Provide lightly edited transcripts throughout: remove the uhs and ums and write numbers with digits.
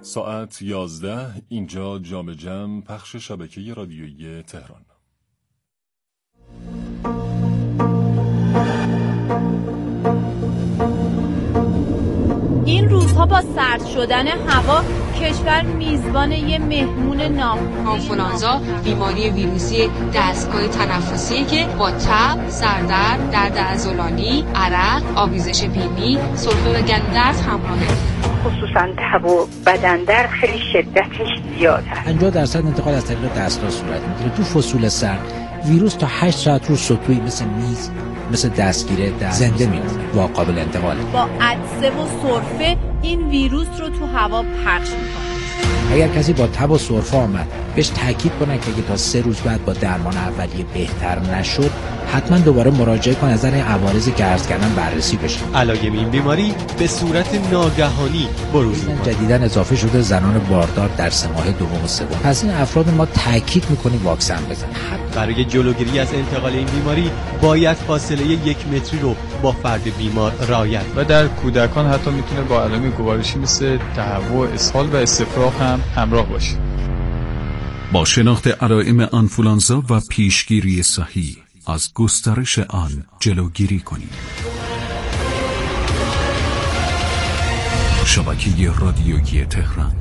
ساعت 11 اینجا جام جم پخش شبکه رادیویی تهران. این روزها با سرد شدن هوا کشور میزبان یه مهمون آنفولانزا بیماری ویروسی دستگاه تنفسی که با تب، سردرد، درد عضلانی، عرق، آویزش بینی، سرفه و گندرد همراهه. خصوصا تب و بدن درد خیلی شدتش زیاده. 50% انتقال از طریق دستگاه صورت میگیره. تو فصول سرد ویروس تا 8 ساعت رو سطوحی مثل میز، مثل دستگیره زنده میمونه و قابل انتقاله. با عطسه و سرفه این ویروس رو تو هوا پخش میکنه. اگر کسی با تب و سرفه آمد بهش تاکید کنه که اگه تا 3 روز بعد با درمان اولیه بهتر نشد حتما دوباره مراجعه کنه، نظر عوارض گرد کردن بررسی بشه. علائم این بیماری به صورت ناگهانی بروز میکنه. جدیداً اضافه شده زنان باردار در 3 ماه دوم و سوم. پس این افراد ما تاکید میکنیم واکسن بزنن. برای جلوگیری از انتقال این بیماری باید فاصله 1 متری رو با فرد بیمار رعایت و در کودکان حتی میتونه با علائم گوارشی مثل تهوع، اسهال و استفراغ هم همراه باشه. با شناخت علائم آنفولانزا و پیشگیری صحیح از گسترش آن جلوگیری کنید. شبکه رادیویی تهران.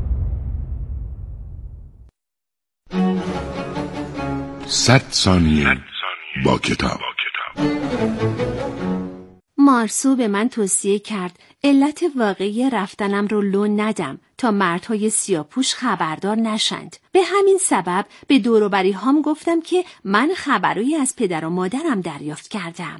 صد ثانیه با کتاب. مارسو به من توصیه کرد علت واقعی رفتنم رو لو ندم تا مردهای سیاه‌پوش خبردار نشند. به همین سبب به دوروبری هام گفتم که من خبرایی از پدر و مادرم دریافت کردم.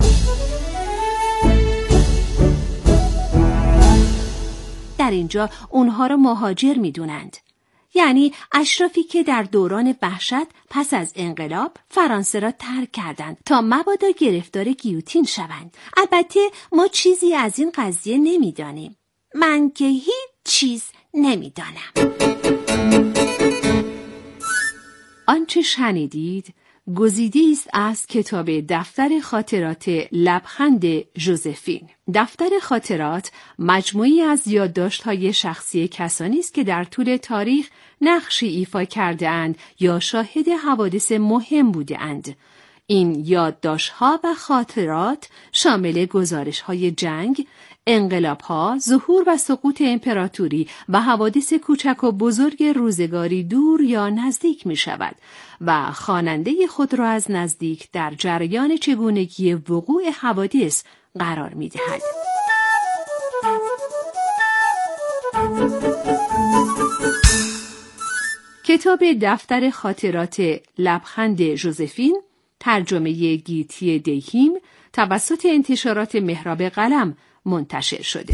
در اینجا اونها رو مهاجر میدونند. یعنی اشرافی که در دوران وحشت پس از انقلاب فرانسه را ترک کردند تا مبادا گرفتار گیوتین شوند. البته ما چیزی از این قضیه نمیدانیم. من که هیچ چیز نمیدانم. آنچه شنیدید گزیده‌ای است از کتاب دفتر خاطرات لبخند ژوزفین. دفتر خاطرات مجموعی از یادداشت‌های شخصی کسانی است که در طول تاریخ نقشی ایفا کرده‌اند یا شاهد حوادث مهم بوده‌اند. این یادداشت‌ها و خاطرات شامل گزارش‌های جنگ، انقلاب‌ها، ظهور و سقوط امپراتوری و حوادث کوچک و بزرگ روزگاری دور یا نزدیک می‌شود و خواننده خود را از نزدیک در جریان چگونگی وقوع حوادث قرار می‌دهد. کتاب دفتر خاطرات لبخند ژوزفین ترجمه گیتی دهیم توسط انتشارات محراب قلم منتشر شده.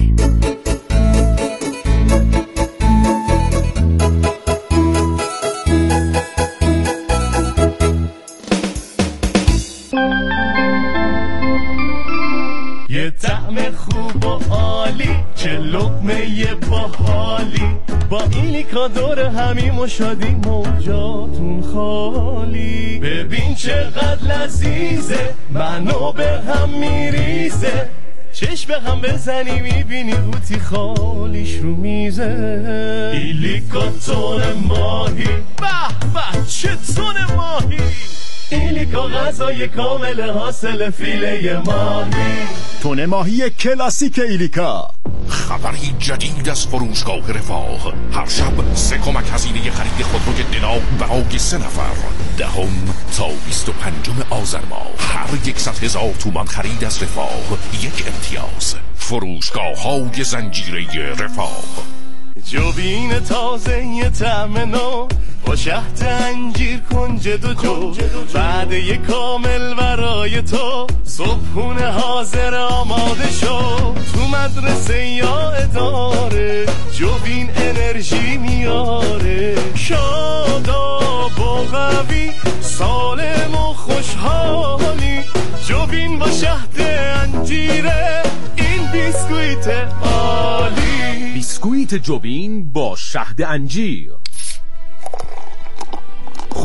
یه طعم خوب و عالی، چه لقمه باحالی، با ایلیکا دور همیم و شادی موجاتون خالی. ببین چقدر لذیذه، منو به هم میریزه، چشم به هم بزنی میبینی قوطی خالیش رو میزه. ایلیکا تون ماهی، به به چه تون ماهی، ایلیکا غذای کامل حاصل فیله ماهی. تون ماهی کلاسیک ایلیکا. خبری جدید از فروشگاه رفاه. هر شب 3 کمک هزینه خرید خودروی دنا برای 3 نفر. 10 تا 25 آذر ماه. هر 100,000 تومان خرید از رفاه 1 امتیاز. فروشگاه های زنجیره رفاه. جوبین تازه یه طعم نو با شهد انجیر کنجد و جو، وعده کامل برای تو، صبحونه حاضر آماده شو. تو مدرسه یا اداره جوبین انرژی میاره، شاداب و قوی، سالم و خوشحالی. جوبین با شهد انجیره، این بیسکویت عالی. بیسکویت جوبین با شهد انجیر.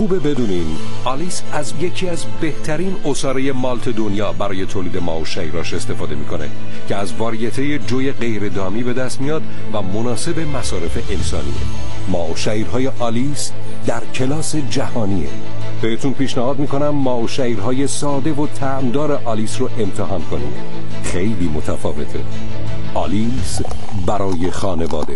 خوبه بدونین آلیس از یکی از بهترین عصاره مالت دنیا برای تولید ماو شیراش استفاده میکنه که از واریته جوی غیر دامی به دست میاد و مناسب مصارف انسانیه. ماو شیرهای آلیس در کلاس جهانیه. بهتون پیشنهاد میکنم ماو شیرهای ساده و طعمدار آلیس رو امتحان کنید. خیلی متفاوته. آلیس برای خانواده.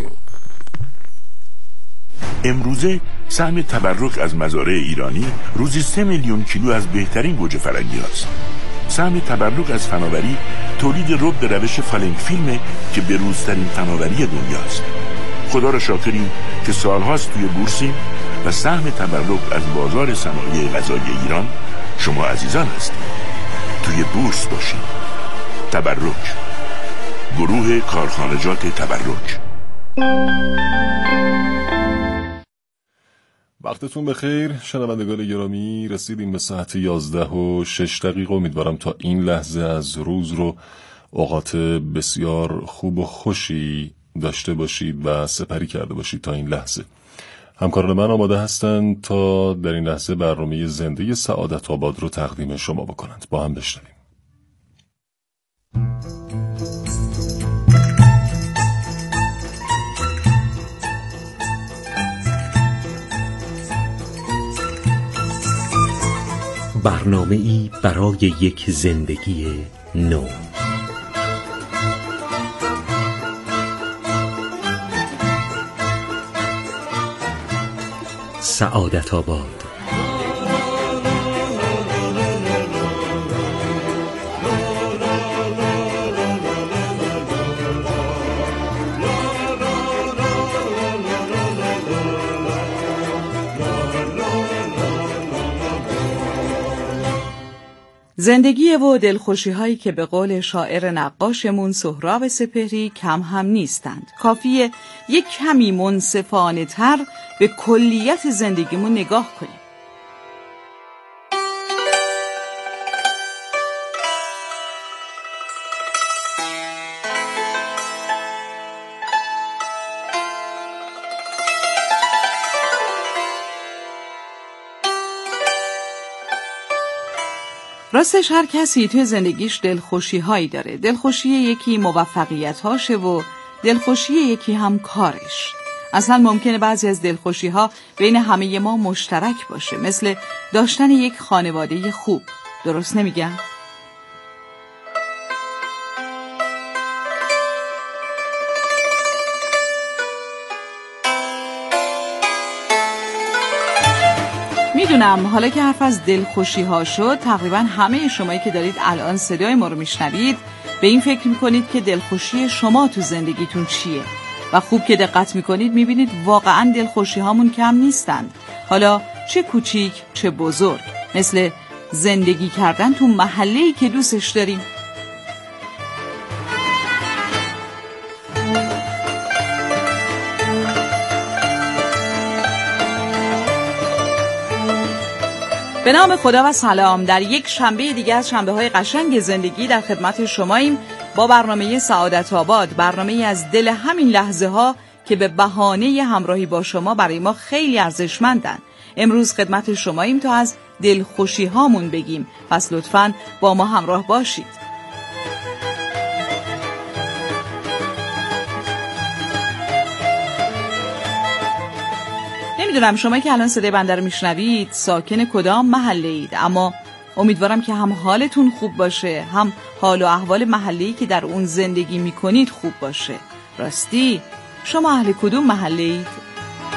امروزه سهم تبرک از مزارع ایرانی روزی 3 میلیون کیلو از بهترین گوجه فرنگی هست. سهم تبرک از فناوری تولید رب به روش فالنگ فیلمه که بروزترین فناوری دنیاست. خدا را شاکریم که سالهاست توی بورسیم و سهم تبرک از بازار صنایع غذایی ایران شما عزیزان هستید. توی بورس باشید. تبرک، گروه کارخانجات تبرک. وقتتون بخیر شنوندگان گرامی، رسیدیم به ساعت 11:06. امیدوارم تا این لحظه از روز رو اوقات بسیار خوب و خوشی داشته باشید و سپری کرده باشید. تا این لحظه همکاران من آماده هستند تا در این لحظه برنامه زنده سعادت آباد رو تقدیم شما بکنند. با هم بشنویم. برنامه‌ای برای یک زندگی نو. سعادت آباد. زندگی و دلخوشی هایی که به قول شاعر نقاشمون سهراب سپهری کم هم نیستند. کافیه یک کمی منصفانه تر به کلیت زندگیمون نگاه کنیم. راستش هر کسی توی زندگیش دلخوشی هایی داره. دلخوشی یکی موفقیت هاشه و دلخوشی یکی هم کارش. اصلا ممکنه بعضی از دلخوشی ها بین همه ما مشترک باشه، مثل داشتن یک خانواده خوب. درست نمیگم؟ میدونم حالا که حرف از دلخوشی ها شد، تقریبا همه شمایی که دارید الان صدای ما رو میشنوید به این فکر میکنید که دلخوشی شما تو زندگیتون چیه و خوب که دقت میکنید میبینید واقعا دلخوشی هامون کم نیستند، حالا چه کوچیک چه بزرگ، مثل زندگی کردن تو محله‌ای که دوستش داریم. به نام خدا و سلام. در یک شنبه دیگه از شنبه‌های قشنگ زندگی در خدمت شماییم با برنامه سعادت آباد، برنامه از دل همین لحظه ها که به بهانه همراهی با شما برای ما خیلی ارزشمندن. امروز خدمت شماییم تا از دلخوشی هامون بگیم، پس لطفاً با ما همراه باشید. نمیدونم شما که الان صدای بنده رو میشنوید ساکن کدام محله اید، اما امیدوارم که هم حالتون خوب باشه، هم حال و احوال محله‌ای که در اون زندگی میکنید خوب باشه. راستی شما اهل کدوم محله اید؟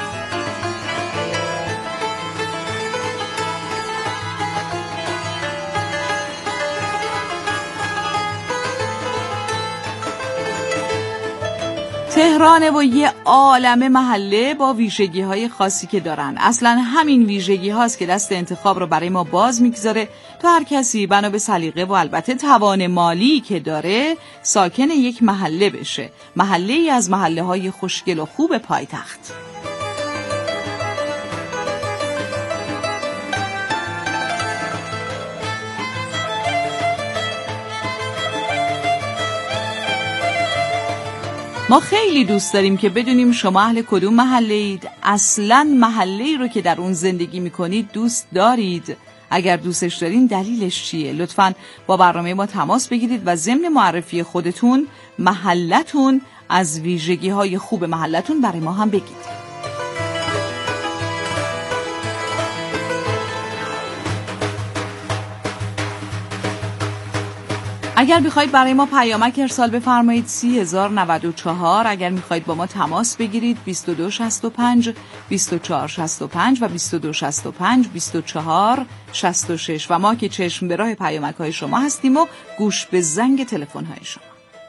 تهران و یه عالمه محله با ویژگی های خاصی که دارن. اصلا همین ویژگی هاست که دست انتخاب رو برای ما باز میگذاره تا هر کسی بنا به سلیقه و البته توان مالی که داره ساکن یک محله بشه، محله ای از محله های خوشگل و خوب پایتخت. ما خیلی دوست داریم که بدونیم شما اهل کدوم محله اید، اصلاً محله‌ای رو که در اون زندگی میکنید دوست دارید؟ اگر دوستش دارین دلیلش چیه؟ لطفاً با برنامه ما تماس بگیرید و ضمن معرفی خودتون، محلتون، از ویژگی‌های خوب محلتون برای ما هم بگید. اگر میخواید برای ما پیامک ارسال بفرمایید 30,094. اگر میخواید با ما تماس بگیرید 2265 2465 و 2265 2466 و ما که چشم به راه پیامک های شما هستیم و گوش به زنگ تلفن های شما.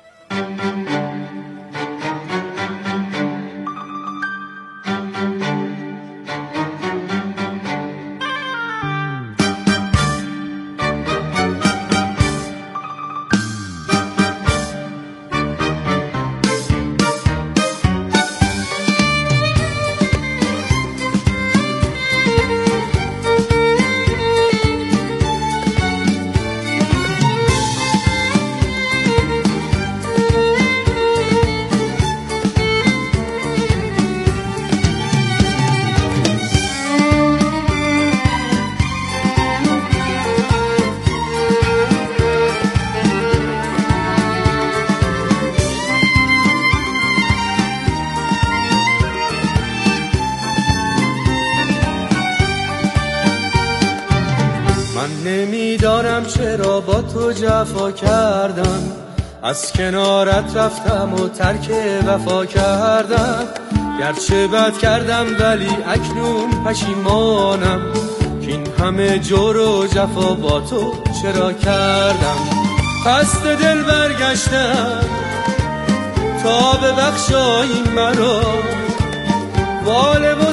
نمیدانم چرا با تو جفا کردم، از کنارت رفتم و ترک وفا کردم. گرچه بد کردم ولی اکنون پشیمانم که این همه جور و جفا با تو چرا کردم. قصد دل برگشتم تا ببخشایی مرا، واله و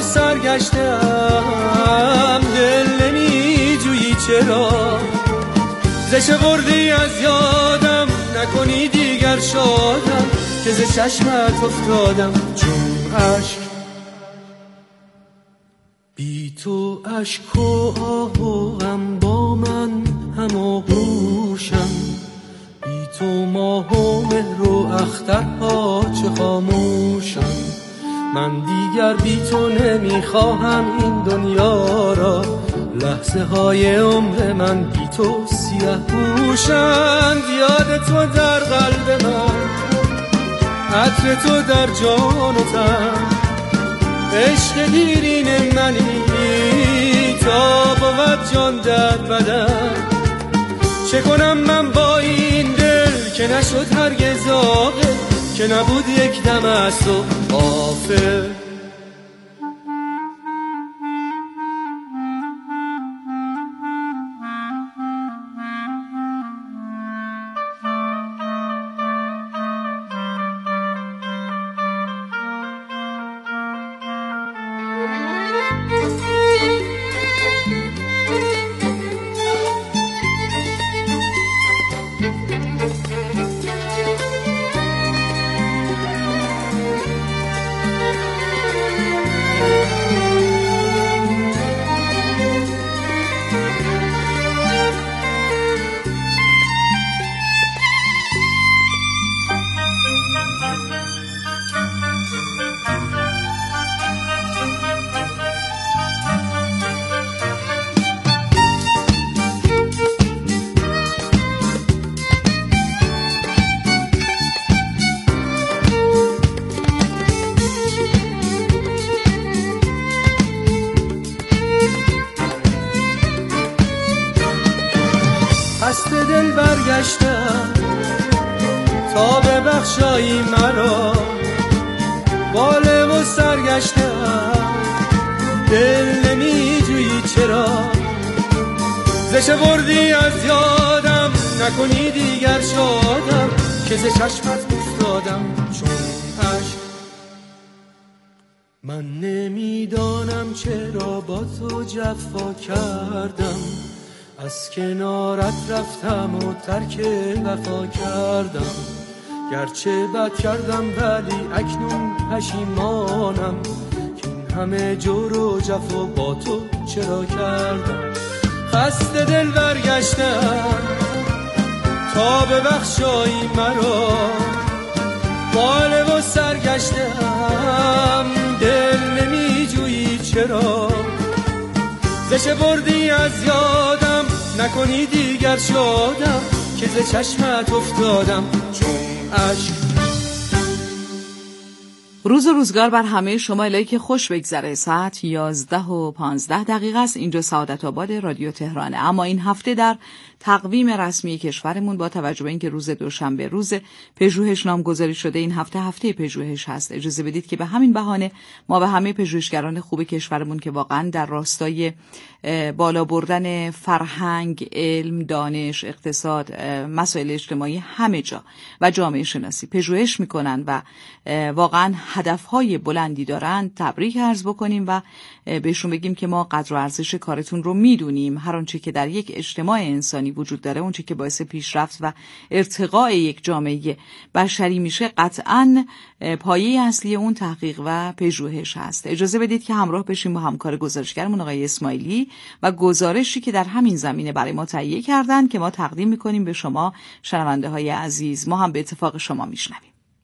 سرگشتم دل نمیجویی چرا. زشه بردی از یادم، نکنی دیگر شادم که ز چشمت افتادم چون عشق. بی تو عشق و آه و غم با من هماغوشم، بی تو ماه و مهر و اخترها چه خاموشم. من دیگر بی تو نمیخواهم این دنیا را، لحظه های عمر من بی تو سیاه پوشند. یاد تو در قلب من، عطر تو در جان و تن، عشق دیرین منی تا بود جان در بدن. چه کنم من با این دل که نشد هرگز عاقل، که نبود یک دم از تو غافل. قصد دل برگشتم تا ببخشایی مرا، واله و سرگشتم دل نمیجویی چرا. زشه بردی از یادم، نکنی دیگر شادم که ز چشمت افتادم چون عشق. من نمیدانم چرا با تو جفا کردم، از کنارت رفتم و ترک وفا کردم. گرچه بد کردم ولی اکنون پشیمانم که این همه جور و جفا با تو چرا کردم. قصد دل برگشتم تا ببخشایی مرا، باله و سرگشتم دل نمی جویی چرا زشه بردی از یادم نکنی دیگر شادم که ز چشمت افتادم چون عشق. روز و روزگار بر همه شما، الهی که خوش بگذره. ساعت 11:15 است. اینجا سعادت آباد رادیو تهرانه. اما این هفته در تقویم رسمی کشورمون با توجه به اینکه روز دوشنبه روز پژوهش نامگذاری شده، این هفته پژوهش هست. اجازه بدید که به همین بهانه ما به همه پژوهشگران خوب کشورمون که واقعا در راستای بالا بردن فرهنگ، علم، دانش، اقتصاد، مسائل اجتماعی همه جا و جامعه شناسی پژوهش میکنن و واقعا هدفهای بلندی دارن تبریک عرض بکنیم و بهشون بگیم که ما قدر و ارزش کارتون رو میدونیم. هر آنچه که در یک اجتماع انسانی وجود داره، اون چیزی که باعث پیشرفت و ارتقاء یک جامعه بشری میشه، قطعاً پایه اصلی اون تحقیق و پژوهش هست. اجازه بدید که همراه بشیم با همکار گزارشگرمون آقای اسماعیلی و گزارشی که در همین زمینه برای ما تهیه کردن که ما تقدیم میکنیم به شما شنونده های عزیز. ما هم به اتفاق شما میشنویم.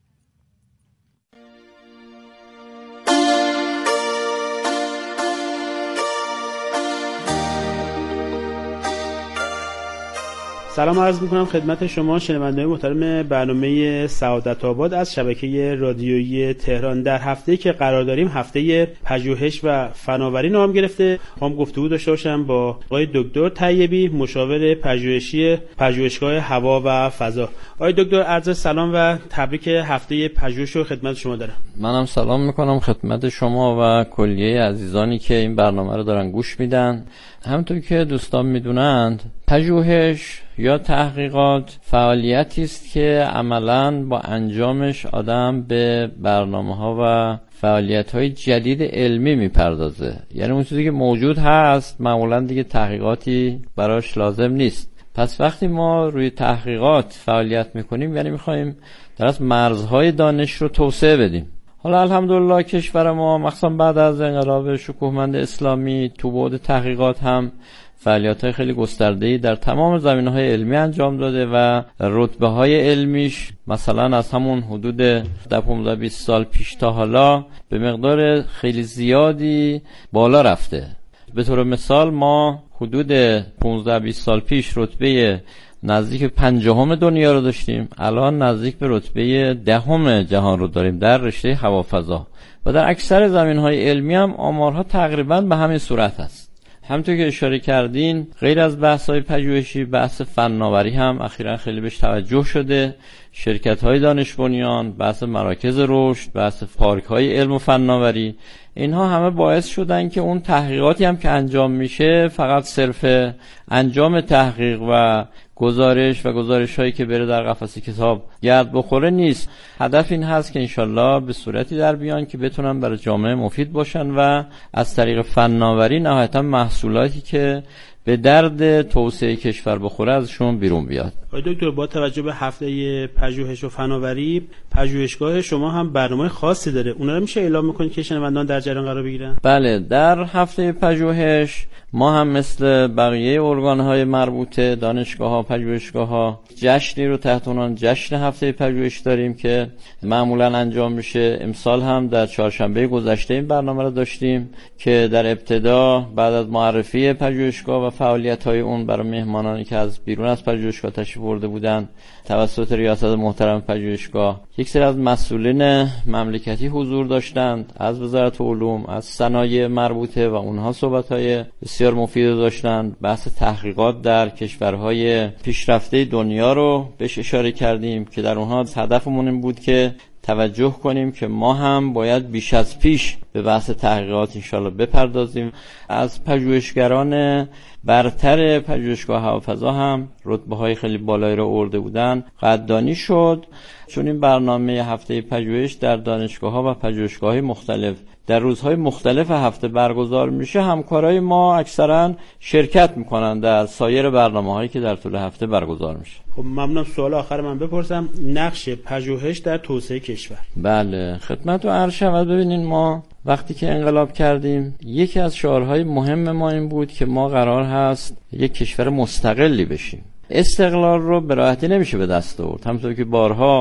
سلام عرض میکنم خدمت شما شنونده‌های محترم برنامه سعادت آباد از شبکه رادیویی تهران. در هفته‌ای که قرار داریم هفته پژوهش و فناوری نام گرفته. هم گفتگو داشته باشم با آقای دکتر طیبی، مشاور پژوهشی پژوهشگاه هوا و فضا. آقای دکتر عرض سلام و تبریک هفته پژوهش رو خدمت شما دارم. منم سلام میکنم خدمت شما و کلیه عزیزانی که این برنامه رو دارن گوش میدن. همونطور که دوستان میدونند، پژوهش یا تحقیقات فعالیتی است که عملاً با انجامش آدم به برنامه‌ها و فعالیت‌های جدید علمی میپردازه. یعنی اون چیزی که موجود هست معمولاً دیگه تحقیقاتی براش لازم نیست. پس وقتی ما روی تحقیقات فعالیت میکنیم، یعنی میخوایم در از مرزهای دانش رو توسعه بدیم. حالا الحمدلله کشور ما مخصوصا بعد از انقلاب شکوهمند اسلامی تو بعد تحقیقات هم فعالیت‌های خیلی گسترده‌ای در تمام زمینه‌های علمی انجام داده و رتبه‌های علمیش مثلا از همون حدود 15-20 سال پیش تا حالا به مقدار خیلی زیادی بالا رفته. به طور مثال ما حدود 15-20 سال پیش رتبه نزدیک 50 دنیا رو داشتیم، الان نزدیک به رتبه 10 جهان رو داریم در رشته هوافضا و در اکثر زمینهای علمی هم آمارها تقریبا به همین صورت هست. همونطور که اشاره کردین، غیر از بحث‌های پژوهشی، بحث فناوری هم اخیراً خیلی بهش توجه شده. شرکت‌های دانش بنیان، بحث مراکز رشد، بحث پارک‌های علم و فناوری، اینها همه باعث شدن که اون تحقیقاتی هم که انجام میشه فقط صرف انجام تحقیق و گزارش‌هایی که بره در قفسه کتاب گرد بخوره نیست. هدف این هست که انشالله به صورتی در بیان که بتونن برای جامعه مفید باشن و از طریق فناوری نهایتا محصولاتی که به درد توسعه کشور بخوره ازشون بیرون بیاد. آقای دکتر، با توجه به هفته پژوهش و فناوری، پژوهشگاه شما هم برنامه خاصی داره، اونا رو میشه اعلام میکنید که شنوندگان در جریان قرار بگیرن؟ بله، در هفته پژوهش ما هم مثل بقیه ارگان‌های مربوطه، دانشگاه‌ها، پژوهشگاه‌ها، جشنی رو تحت عنوان جشن هفته پژوهش داریم که معمولاً انجام میشه. امسال هم در چهارشنبه گذشته این برنامه رو داشتیم که در ابتدا بعد از معرفی پژوهشگاه و فعالیت‌های اون برای مهمانانی که از بیرون از پژوهشگاه تشریف برده بودن توسط ریاست محترم پژوهشگاه یک سری از مسئولین مملکتی حضور داشتند از وزارت علوم، از صنایع مربوطه و اونها صحبت‌های بسیار مفید داشتند. بحث تحقیقات در کشورهای پیشرفته دنیا رو بهش اشاره کردیم که در اونها هدفمون این بود که توجه کنیم که ما هم باید بیش از پیش به بحث تحقیقات انشالله بپردازیم. از پژوهشگران برتر پژوهشگاه هوافضا هم رتبه‌های خیلی بالایی رو آورده بودن قدردانی شد، چون این برنامه هفته پژوهش در دانشگاه‌ها و پژوهشگاه‌های مختلف در روزهای مختلف هفته برگزار میشه. همکارای ما اکثرا شرکت میکنن در سایر برنامه‌هایی که در طول هفته برگزار میشه. خب ممنونم. سوال آخر من بپرسم، نقش پژوهش در توسعه کشور. بله، خدمت و عرض شود. ببینین، ما وقتی که انقلاب کردیم یکی از شعارهای مهم ما این بود که ما قرار هست یک کشور مستقلی بشیم. استقلال رو به راحتی نمیشه به دست آورد. همونطور که بارها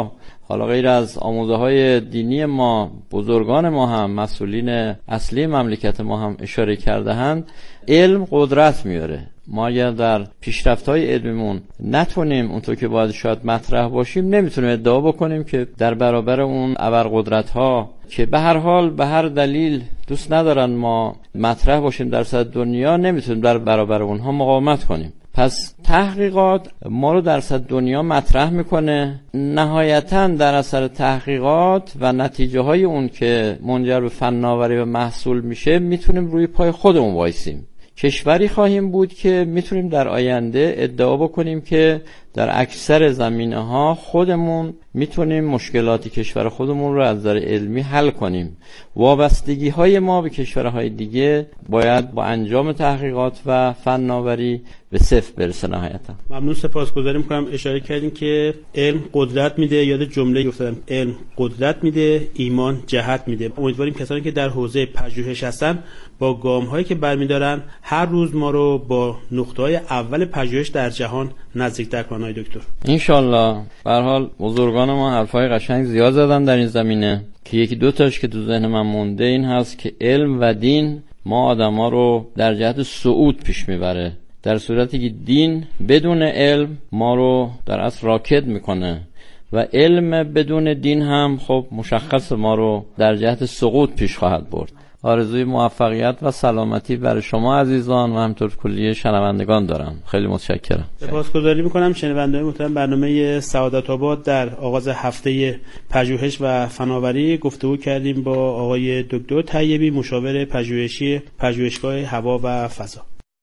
حالا غیر از آموزه های دینی ما، بزرگان ما هم، مسئولین اصلی مملکت ما هم اشاره کرده‌اند، علم قدرت میاره. ما اگر در پیشرفت‌های علمیمون نتونیم اونطور که باید شاید مطرح باشیم، نمیتونیم ادعا بکنیم که در برابر اون ابرقدرت‌ها که به هر حال به هر دلیل دوست ندارن ما مطرح باشیم در سطح دنیا، نمیتونیم در برابر اونها مقاومت کنیم. پس تحقیقات ما رو در سطح دنیا مطرح میکنه. نهایتاً در اثر تحقیقات و نتیجه های اون که منجر به فناوری و محصول میشه، میتونیم روی پای خودمون وایسیم. کشوری خواهیم بود که میتونیم در آینده ادعا بکنیم که در اکثر زمینه‌ها خودمون میتونیم مشکلات کشور خودمون رو از نظر علمی حل کنیم. وابستگی‌های ما به کشورهای دیگه باید با انجام تحقیقات و فناوری به صفر برسه نهایتا. ممنون، سپاسگزاری می‌کنم. اشاره کردین که علم قدرت میده، یاد جمله گفتم علم قدرت میده، ایمان جهت میده. امیدواریم کسانی که در حوزه پژوهش هستن با گام‌هایی که برمی‌دارن هر روز ما رو با نقطه‌های اول پژوهش در جهان نزدیک‌تر کنن دکتر. انشالله. به هر حال بزرگان ما حرفای قشنگ زیاد زدن در این زمینه که یکی دو تاش که تو ذهن من مونده این هست که علم و دین ما آدما رو در جهت صعود پیش میبره، در صورتی که دین بدون علم ما رو در اصل راکد میکنه و علم بدون دین هم خب مشخص ما رو در جهت سقوط پیش خواهد برد. آرزوی موفقیت و سلامتی برای شما عزیزان و همینطور کلیه شنوندگان دارم. خیلی متشکرم. سپاسگزاری میکنم. شنوندگان محترم، برنامه سعادت آباد در آغاز هفته پژوهش و فناوری گفتگو کردیم با آقای دکتر طیبی، مشاور پژوهشی پژوهشگاه هوا و فضا.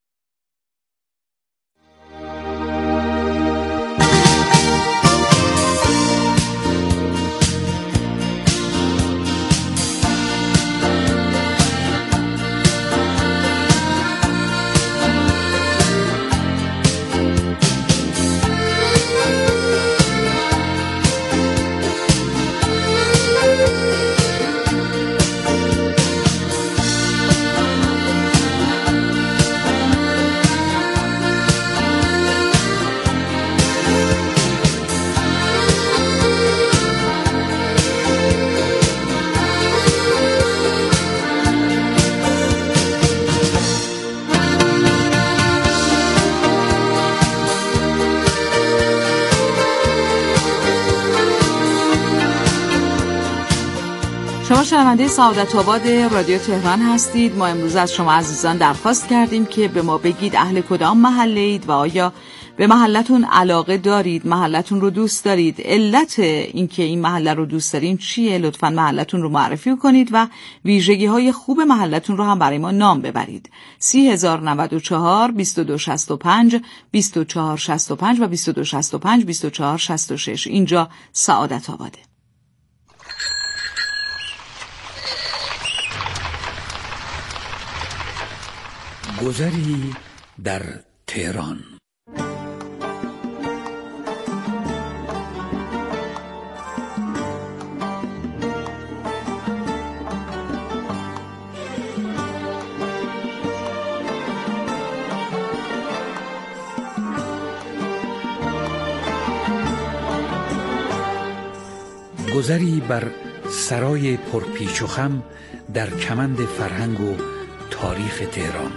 شما شنونده سعادت آباد رادیو تهران هستید. ما امروز از شما عزیزان درخواست کردیم که به ما بگید اهل کدام محله اید و آیا به محلتون علاقه دارید، محلتون رو دوست دارید، علت اینکه این محله رو دوست دارین چیه؟ لطفاً محلتون رو معرفی کنید و ویژگی‌های خوب محلتون رو هم برای ما نام ببرید. 3094 2265 2465 و 2265 2466. اینجا سعادت آباده. گذری در تهران. گذری بر سرای پرپیچ و خم در کمند فرهنگ و تاریخ تهران.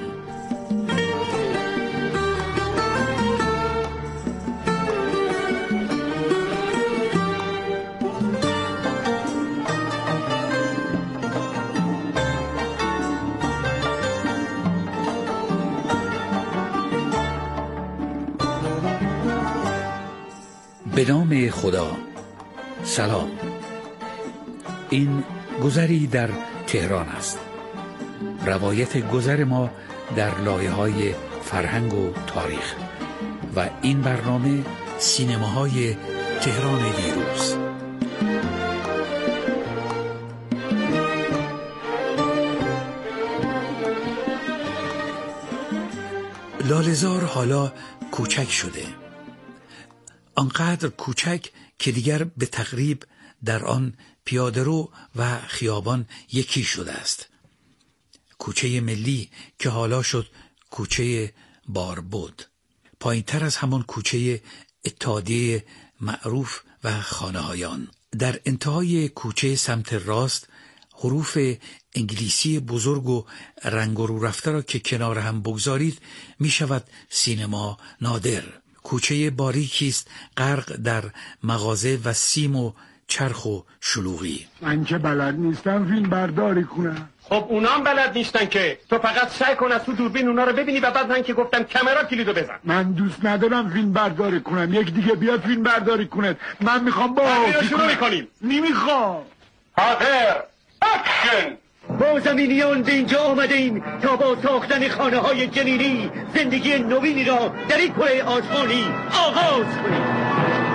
به نام خدا. سلام. این گذری در تهران است. روایت گذر ما در لایه‌های فرهنگ و تاریخ و این برنامه سینماهای تهران دیروز. لاله‌زار حالا کوچک شده، آنقدر کوچک که دیگر به تقریب در آن پیاده‌رو و خیابان یکی شده است. کوچه ملی که حالا شد کوچه باربد، پایین‌تر از همان کوچه اتحادیه معروف و خانه‌هایان. در انتهای کوچه سمت راست حروف انگلیسی بزرگ و رنگ و رو رفته را که کنار هم بگذارید می شود سینما نادر. کوچه باریکی است غرق در مغازه و سیم و چرخ و شلوغی. من که بلد نیستم فیلم برداری کنم. خب اونام بلد نیستن که، تو فقط سعی کن از تو دوربین اونا رو ببینی و بعد من که گفتم کامera کلیدو بزن. من دوست ندارم فیلم برداری کنم، یک دیگه بیاد فیلم برداری کنه. من میخوام بازی شروع میکنیم. نمیخوام. حاضر اکشن. با زمینیان به اینجا آمدیم تا با ساختن خانه های جنینی زندگی نوینی را در این کره آسمانی آغاز کنیم.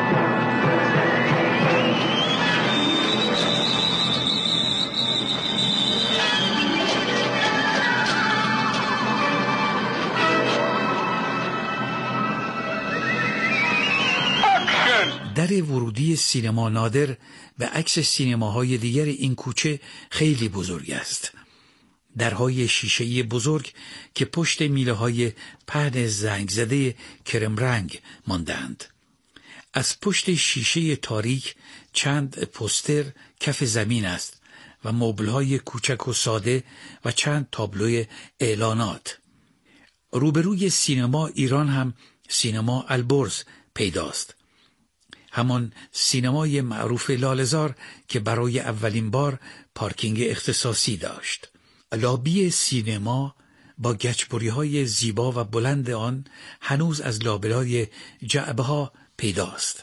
در ورودی سینما نادر به عکس سینماهای دیگر این کوچه خیلی بزرگ است. درهای شیشه‌ای بزرگ که پشت میله‌های پهن زنگ زده کرم رنگ ماندند. از پشت شیشه تاریک چند پوستر کف زمین است و مبل‌های کوچک و ساده و چند تابلوی اعلانات. روبروی سینما ایران هم سینما البرز پیداست. همان سینمای معروف لاله‌زار که برای اولین بار پارکینگ اختصاصی داشت. لابی سینما با گچبری‌های زیبا و بلند آن هنوز از لابلای جعبه‌ها پیداست.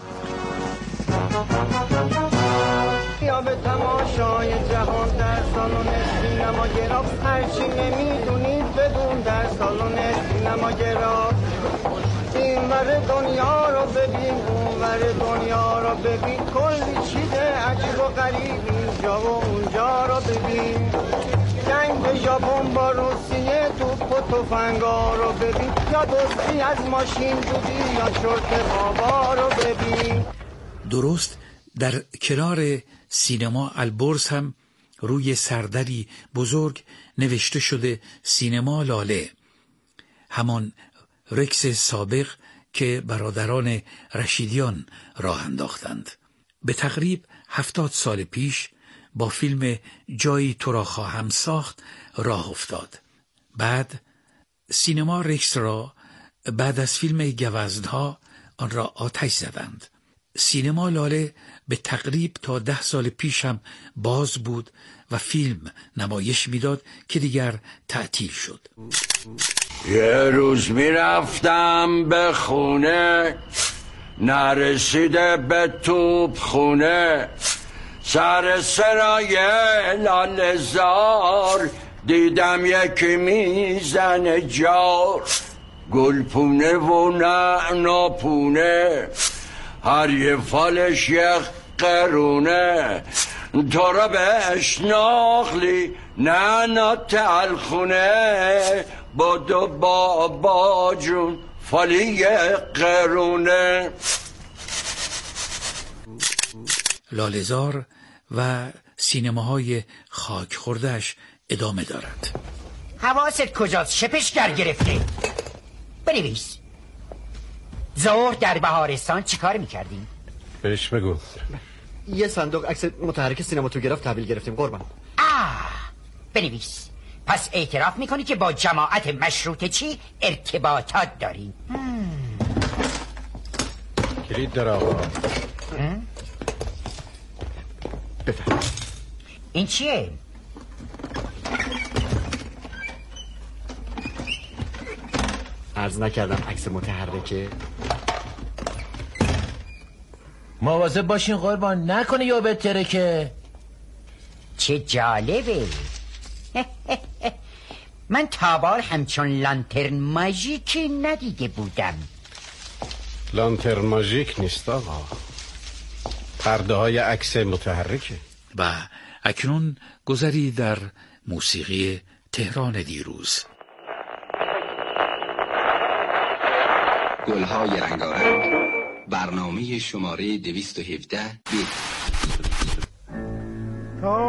یا به تماشای جهان در سالن سینما گرافت، هرچی نمیدونید بدون در سالن سینما گرافت. این ور دنیا رو ببین، اون ور دنیا رو ببین، کلی چیز عجیب و غریب اینجا و اونجا رو ببین. جنگ ژاپن با روسیه، توپ و تفنگا رو ببین، یا دوستی از ماشین دودی یا شرط بابا رو ببین. درست در کنار سینما البرز هم روی سردری بزرگ نوشته شده سینما لاله، همان رکس سابق که برادران رشیدیان راه انداختند. به تقریب 70 سال پیش با فیلم جایی تو را خواهم ساخت راه افتاد. بعد سینما رکس را بعد از فیلم گوزنها آن را آتش زدند. سینما لاله به تقریب تا 10 سال پیش هم باز بود و فیلم نمایش میداد که دیگر تعطیل شد. یه روز میرفتم به خونه، نرسیده به توپ خونه، سر سرای لاله‌زار دیدم یکی میزنه جار، گلپونه و نعناپونه، هر یه فالش یک قرونه، تو را بهش ناخلی نعنا تلخونه، با دو بابا جون فالی قرونه. لاله‌زار و سینماهای خاک خورده‌اش ادامه دارد. حواست کجاست؟ شپشگر گرفته. بنویس. ظهر در بهارستان چیکار میکردیم؟ بهش بگو. یه صندوق عکس متحرک سینماتوگراف تحویل گرفتیم قربان. بنویس. پس اعتراف میکنی که با جماعت مشروطه چی ارتباطات داریم؟ کلید در آقا. بفرم. این چیه؟ عرض نکردم عکس متحرکه. مواظب باشین قربان نکنه یا بهتره که. چه جالبه. من تابال همچون لانترن ماژیکی ندیده بودم. لانترن ماژیک نیست آقا، پرده های عکس متحرکه. و اکنون گذری در موسیقی تهران دیروز. گلهای رنگارنگ، برنامه شماره 217. تا